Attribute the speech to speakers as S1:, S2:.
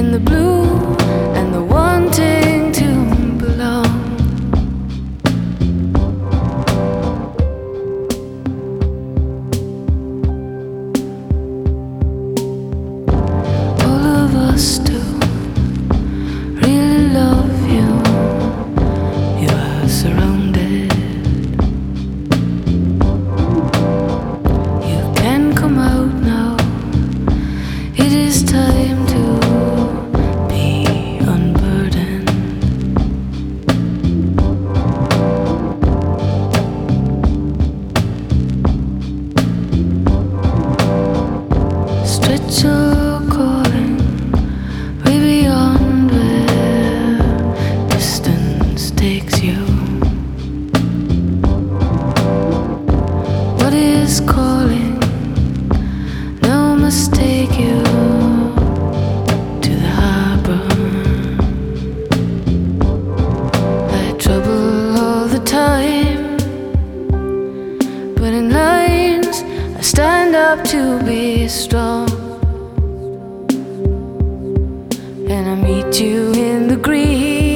S1: in the blue and the wanting to belong. All of us do really love you. You are surrounded. You can come out now. It is time to be unburdened. Stretch your calling way beyond where distance takes you. What is calling? No mistake you to the harbor. I trouble all the time, but in lines I stand up to be strong. And I meet you in the green.